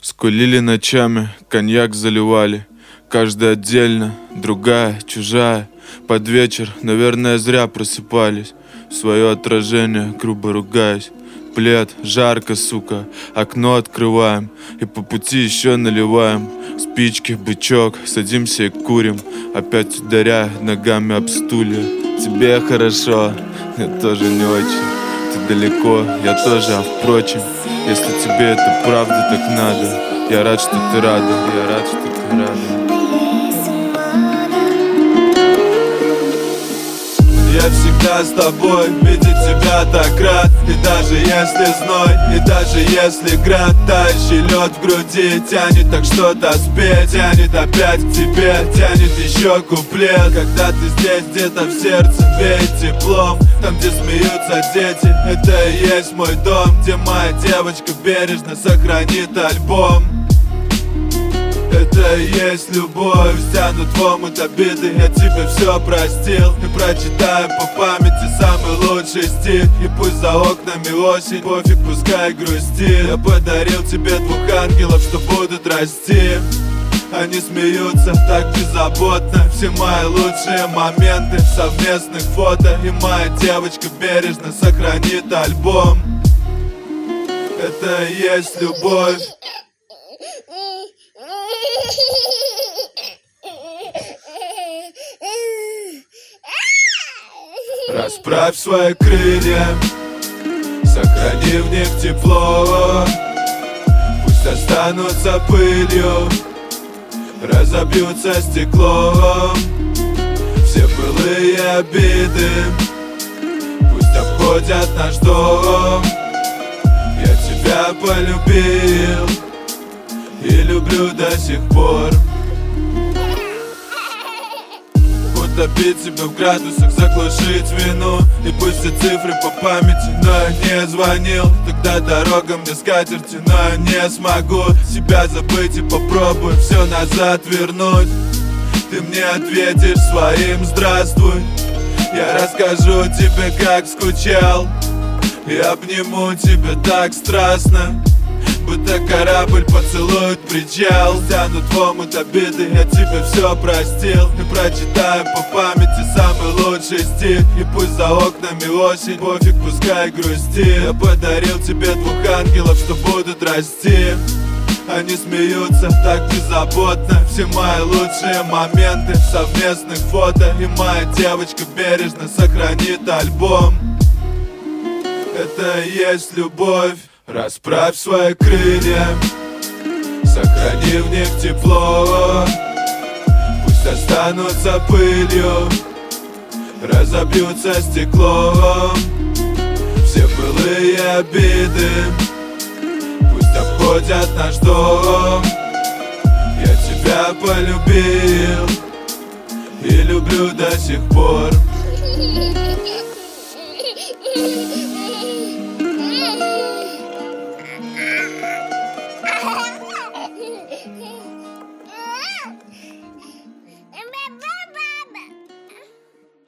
Скулили ночами, коньяк заливали. Каждая отдельно, другая, чужая. Под вечер, наверное, зря просыпались. Свое отражение, грубо ругаясь. Плед, жарко, сука, окно открываем. И по пути еще наливаем. Спички, бычок, садимся и курим. Опять ударяя ногами об стулья. Тебе хорошо, мне тоже не очень. Ты далеко, я тоже, а впрочем, если тебе это правда так надо, я рад, что ты рада, я рад, что ты рада. Я всегда с тобой, видеть тебя так рад. И даже если зной, и даже если град, тающий лед в груди тянет, так что-то спеть. Тянет опять к тебе, тянет еще куплет. Когда ты здесь, где-то в сердце веет теплом. Там, где смеются дети, это и есть мой дом. Где моя девочка бережно сохранит альбом. Это и есть любовь, стянут в омут обиды. Я тебе все простил и прочитаю по памяти самый лучший стих. И пусть за окнами осень, пофиг, пускай грустит. Я подарил тебе двух ангелов, что будут расти. Они смеются так беззаботно. Все мои лучшие моменты в совместных фото. И моя девочка бережно сохранит альбом. Это и есть любовь. Расправь свои крылья, сохрани в них тепло. Пусть останутся пылью, разобьются стеклом. Все былые обиды пусть обходят наш дом. Я тебя полюбил и люблю до сих пор. Топить себя в градусах, заглушить вину. И пусть все цифры по памяти, но я не звонил. Тогда дорога мне скатерти, но я не смогу себя забыть и попробую все назад вернуть. Ты мне ответишь своим здравствуй. Я расскажу тебе, как скучал, и обниму тебя так страстно, будто корабль поцелует причал. Тянут в омут обиды, я тебе все простил. И прочитаю по памяти самый лучший стих. И пусть за окнами осень, пофиг, пускай грустит. Я подарил тебе двух ангелов, что будут расти. Они смеются так беззаботно. Все мои лучшие моменты в совместных фото. И моя девочка бережно сохранит альбом. Это и есть любовь. Расправь свои крылья, сохрани в них тепло. Пусть останутся пылью, разобьются стеклом. Все былые обиды пусть обходят наш дом. Я тебя полюбил и люблю до сих пор.